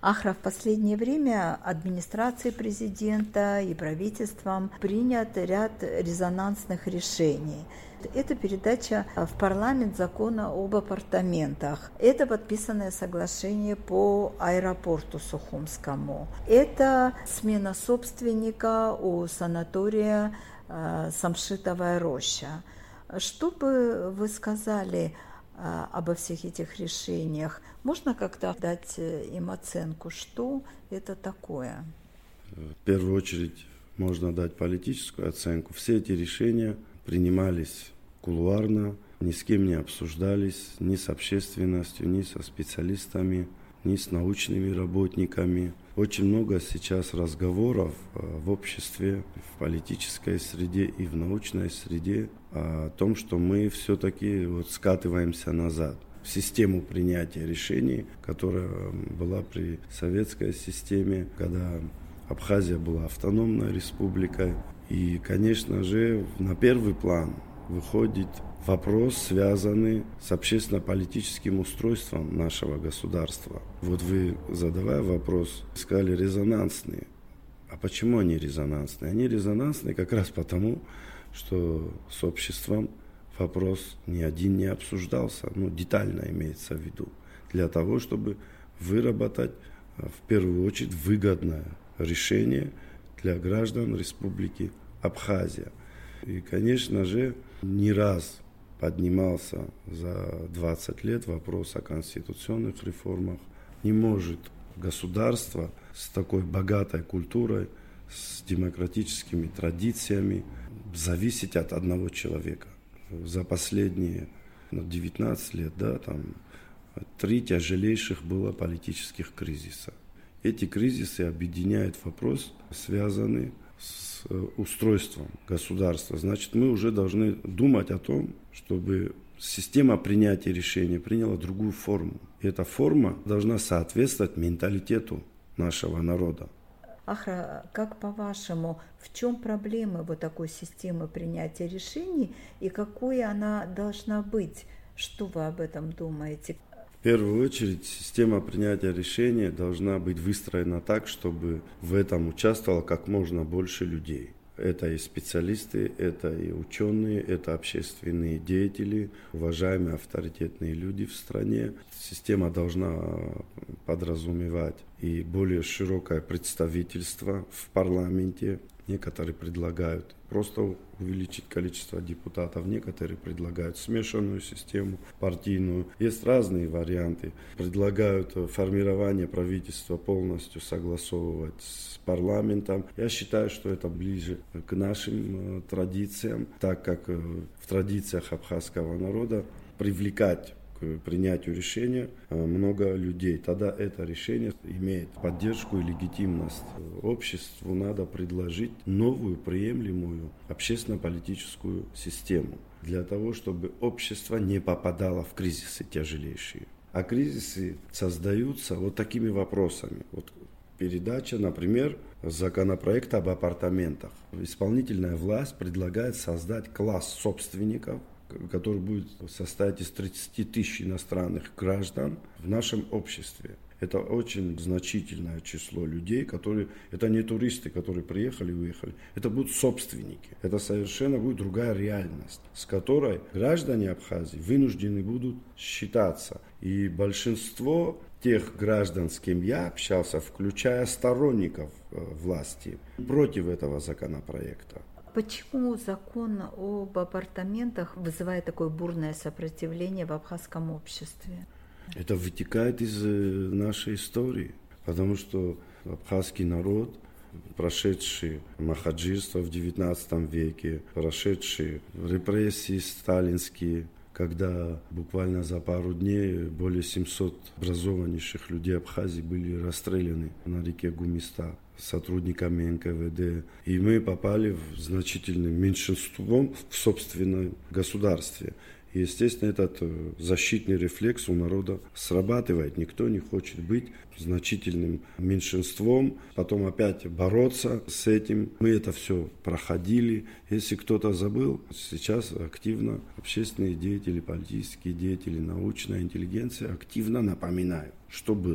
Ахра, в последнее время администрацией президента и правительством принят ряд резонансных решений. Это передача в парламент закона об апартаментах. Это подписанное соглашение по аэропорту Сухумскому. Это смена собственника у санатория Самшитовая роща. Что бы вы сказали обо всех этих решениях? Можно как-то дать им оценку, что это такое? В первую очередь можно дать политическую оценку. Все эти решения принимались кулуарно, ни с кем не обсуждались, ни с общественностью, ни со специалистами, ни с научными работниками. Очень много сейчас разговоров в обществе, в политической среде и в научной среде о том, что мы все-таки скатываемся назад в систему принятия решений, которая была при советской системе, когда Абхазия была автономной республикой. И, конечно же, на первый план выходит вопрос, связанный с общественно-политическим устройством нашего государства. Вот вы, задавая вопрос, сказали резонансные. А почему они резонансные? Они резонансные как раз потому, что с обществом вопрос ни один не обсуждался, детально имеется в виду, для того, чтобы выработать в первую очередь выгодное решение для граждан Республики Абхазия. И, конечно же, не раз поднимался за 20 лет вопрос о конституционных реформах. Не может государство с такой богатой культурой, с демократическими традициями зависеть от одного человека. За последние 19 лет, 3 тяжелейших было политических кризиса. Эти кризисы объединяют вопрос, связанный с устройством государства. Значит, мы уже должны думать о том, чтобы система принятия решений приняла другую форму. И эта форма должна соответствовать менталитету нашего народа. Ахра, как по-вашему, в чем проблемы такой системы принятия решений и какой она должна быть? Что вы об этом думаете? В первую очередь, система принятия решений должна быть выстроена так, чтобы в этом участвовало как можно больше людей. Это и специалисты, это и ученые, это общественные деятели, уважаемые авторитетные люди в стране. Система должна подразумевать и более широкое представительство в парламенте. Некоторые предлагают просто увеличить количество депутатов, некоторые предлагают смешанную систему партийную. Есть разные варианты. Предлагают формирование правительства полностью согласовывать с парламентом. Я считаю, что это ближе к нашим традициям, так как в традициях абхазского народа привлекать к принятию решения много людей. Тогда это решение имеет поддержку и легитимность. Обществу надо предложить новую, приемлемую общественно-политическую систему для того, чтобы общество не попадало в кризисы тяжелейшие. А кризисы создаются такими вопросами. Передача, например, законопроекта об апартаментах. Исполнительная власть предлагает создать класс собственников, который будет состоять из 30 тысяч иностранных граждан в нашем обществе. Это очень значительное число людей, это не туристы, которые приехали и уехали, это будут собственники. Это совершенно будет другая реальность, с которой граждане Абхазии вынуждены будут считаться. И большинство тех граждан, с кем я общался, включая сторонников власти, против этого законопроекта. Почему закон об апартаментах вызывает такое бурное сопротивление в абхазском обществе? Это вытекает из нашей истории, потому что абхазский народ, прошедший махаджирство в XIX веке, прошедший репрессии сталинские, когда буквально за пару дней более 700 образованнейших людей Абхазии были расстреляны на реке Гумиста сотрудниками НКВД. И мы попали в значительным меньшинством в собственном государстве. И, естественно, этот защитный рефлекс у народа срабатывает. Никто не хочет быть значительным меньшинством, потом опять бороться с этим. Мы это все проходили. Если кто-то забыл, сейчас активно общественные деятели, политические деятели, научная интеллигенция активно напоминают, что было.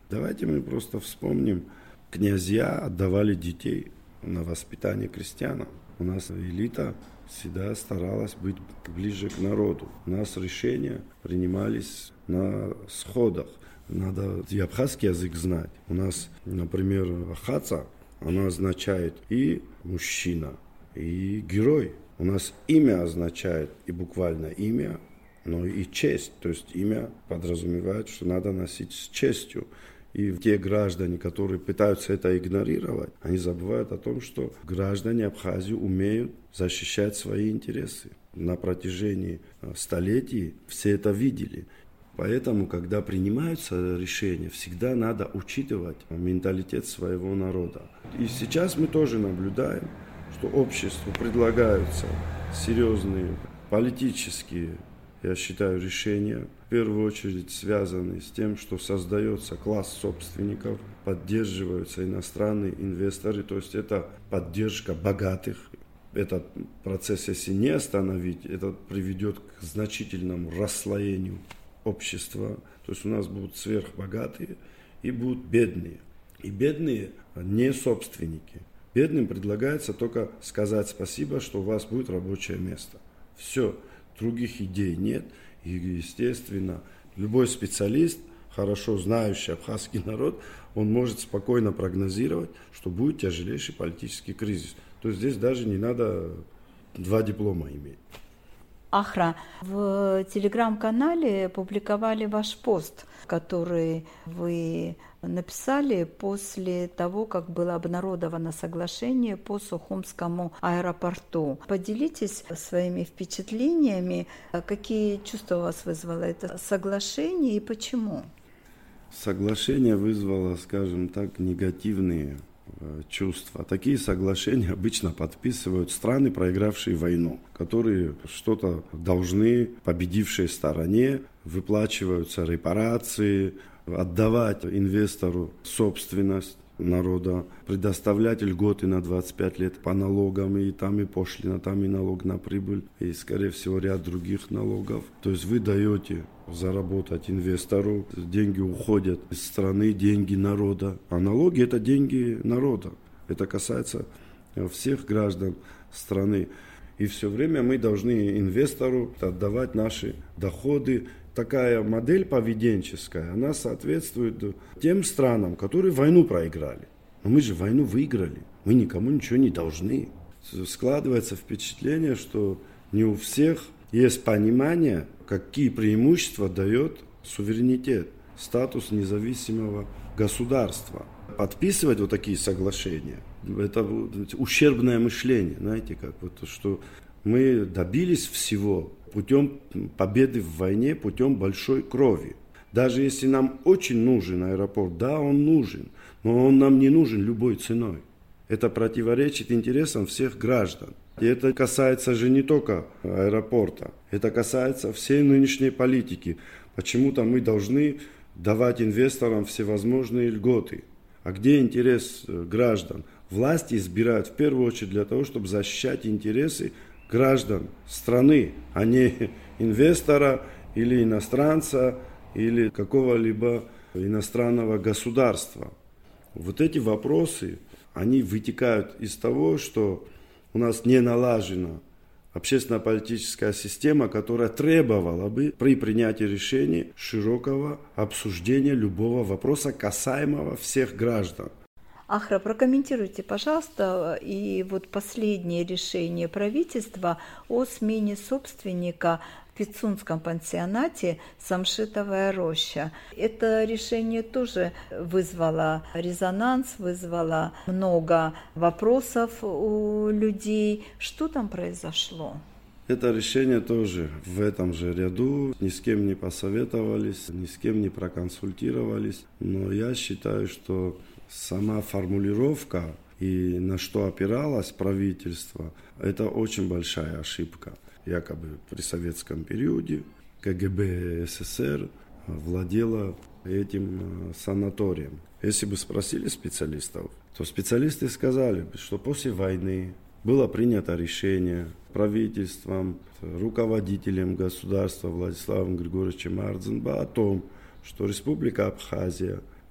Давайте мы просто вспомним, князья отдавали детей на воспитание крестьянам. У нас элита всегда старалась быть ближе к народу. У нас решения принимались на сходах. Надо и абхазский язык знать. У нас, например, хаца, она означает и мужчина, и герой. У нас имя означает и буквально имя, но и честь. То есть имя подразумевает, что надо носить с честью. И те граждане, которые пытаются это игнорировать, они забывают о том, что граждане Абхазии умеют защищать свои интересы. На протяжении столетий все это видели. Поэтому, когда принимаются решения, всегда надо учитывать менталитет своего народа. И сейчас мы тоже наблюдаем, что обществу предлагаются серьезные политические, я считаю, решения, в первую очередь связанные с тем, что создается класс собственников, поддерживаются иностранные инвесторы, то есть это поддержка богатых. Этот процесс, если не остановить, это приведет к значительному расслоению общества. То есть у нас будут сверхбогатые и будут бедные. И бедные не собственники. Бедным предлагается только сказать спасибо, что у вас будет рабочее место. Все. Других идей нет. И, естественно, любой специалист, хорошо знающий абхазский народ, он может спокойно прогнозировать, что будет тяжелейший политический кризис. То есть здесь даже не надо 2 диплома иметь. Ахра, в телеграм-канале публиковали ваш пост, который вы написали после того, как было обнародовано соглашение по Сухумскому аэропорту. Поделитесь своими впечатлениями, какие чувства у вас вызвало это соглашение и почему? Соглашение вызвало, скажем так, негативные чувства. Такие соглашения обычно подписывают страны, проигравшие войну, которые что-то должны победившей стороне, выплачиваются репарации, отдавать инвестору собственность народа, предоставлять льготы на 25 лет по налогам, и там и пошлина, там и налог на прибыль, и, скорее всего, ряд других налогов. То есть вы даете заработать инвестору, деньги уходят из страны, деньги народа. А налоги – это деньги народа. Это касается всех граждан страны. И все время мы должны инвестору отдавать наши доходы. Такая модель поведенческая, она соответствует тем странам, которые войну проиграли. Но мы же войну выиграли, мы никому ничего не должны. Складывается впечатление, что не у всех есть понимание, какие преимущества дает суверенитет, статус независимого государства. Подписывать вот такие соглашения, это ущербное мышление, знаете, как вот, что мы добились всего путем победы в войне, путем большой крови. Даже если нам очень нужен аэропорт, да, он нужен, но он нам не нужен любой ценой. Это противоречит интересам всех граждан. И это касается же не только аэропорта, это касается всей нынешней политики. Почему-то мы должны давать инвесторам всевозможные льготы. А где интерес граждан? Власти избирают в первую очередь для того, чтобы защищать интересы граждан страны, а не инвестора или иностранца, или какого-либо иностранного государства. Вот эти вопросы, они вытекают из того, что у нас не налажена общественно-политическая система, которая требовала бы при принятии решений широкого обсуждения любого вопроса, касаемого всех граждан. Ахра, прокомментируйте, пожалуйста, и вот последнее решение правительства о смене собственника в Пицунском пансионате «Самшитовая роща». Это решение тоже вызвало резонанс, вызвало много вопросов у людей. Что там произошло? Это решение тоже в этом же ряду. Ни с кем не посоветовались, ни с кем не проконсультировались. Но я считаю, что сама формулировка и на что опиралось правительство, это очень большая ошибка. Якобы при советском периоде КГБ СССР владела этим санаторием. Если бы спросили специалистов, то специалисты сказали бы, что после войны было принято решение правительством, руководителем государства Владиславом Григорьевичем Ардзенба о том, что Республика Абхазия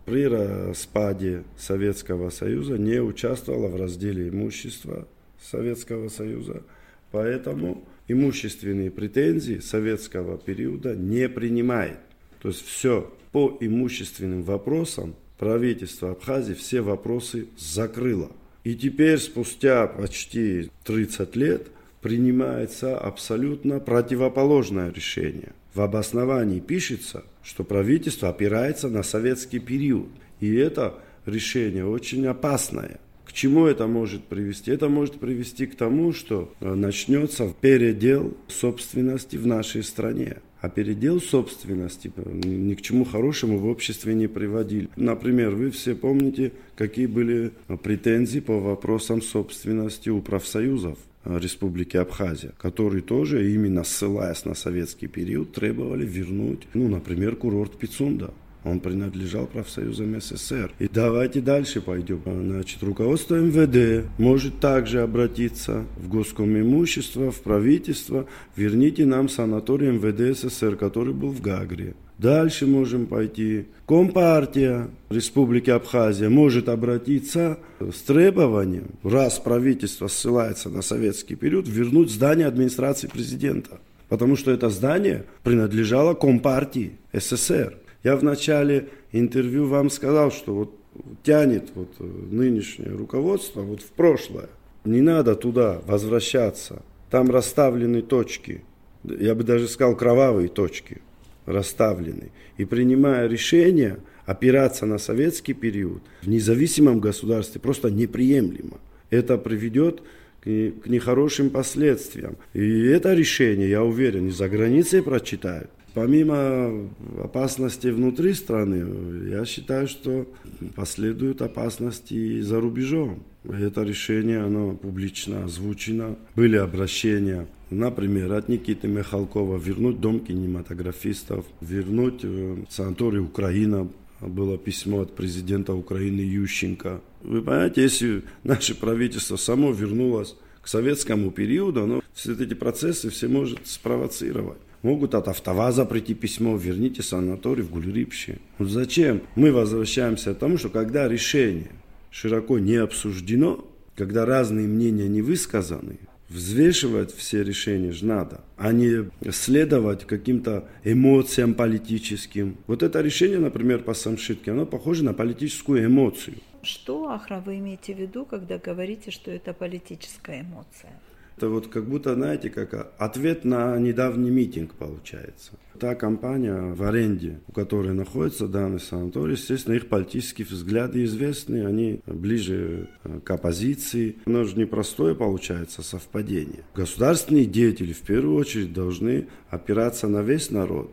при распаде Советского Союза не участвовала в разделе имущества Советского Союза, поэтому имущественные претензии советского периода не принимает. То есть все по имущественным вопросам правительство Абхазии все вопросы закрыло. И теперь, спустя почти 30 лет, принимается абсолютно противоположное решение. В обосновании пишется, что правительство опирается на советский период. И это решение очень опасное. К чему это может привести? Это может привести к тому, что начнется передел собственности в нашей стране. А передел собственности ни к чему хорошему в обществе не приводили. Например, вы все помните, какие были претензии по вопросам собственности у профсоюзов Республики Абхазия, которые тоже, именно ссылаясь на советский период, требовали вернуть, например, курорт Пицунда. Он принадлежал профсоюзам СССР. И давайте дальше пойдем. Руководство МВД может также обратиться в Госкомимущество, в правительство. Верните нам санаторий МВД СССР, который был в Гагре. Дальше можем пойти. Компартия Республики Абхазия может обратиться с требованием, раз правительство ссылается на советский период, вернуть здание администрации президента. Потому что это здание принадлежало Компартии СССР. Я в начале интервью вам сказал, что тянет нынешнее руководство в прошлое. Не надо туда возвращаться. Там расставлены точки. Я бы даже сказал, кровавые точки расставлены. И принимая решение опираться на советский период в независимом государстве просто неприемлемо. Это приведет к нехорошим последствиям. И это решение, я уверен, и за границей прочитают. Помимо опасностей внутри страны, я считаю, что последуют опасности и за рубежом. Это решение, оно публично озвучено. Были обращения, например, от Никиты Михалкова вернуть дом кинематографистов, вернуть санаторий «Украина». Было письмо от президента Украины Ющенко. Вы понимаете, если наше правительство само вернулось к советскому периоду, оно все эти процессы все может спровоцировать. Могут от АвтоВАЗа прийти письмо, верните санаторий в Гуль-Рипще. Зачем? Мы возвращаемся к тому, что когда решение широко не обсуждено, когда разные мнения не высказаны, взвешивать все решения же надо, а не следовать каким-то эмоциям политическим. Это решение, например, по Самшитке, оно похоже на политическую эмоцию. Что, Ахра, вы имеете в виду, когда говорите, что это политическая эмоция? Это как будто, знаете, как ответ на недавний митинг получается. Та компания в аренде, у которой находится данный санаторий, естественно, их политические взгляды известны, они ближе к оппозиции. Но же непростое получается совпадение. Государственные деятели в первую очередь должны опираться на весь народ.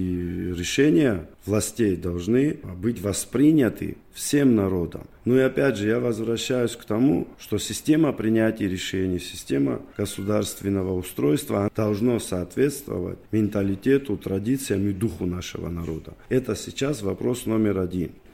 И решения властей должны быть восприняты всем народом. И опять же, я возвращаюсь к тому, что система принятия решений, система государственного устройства должна соответствовать менталитету, традициям и духу нашего народа. Это сейчас вопрос номер один.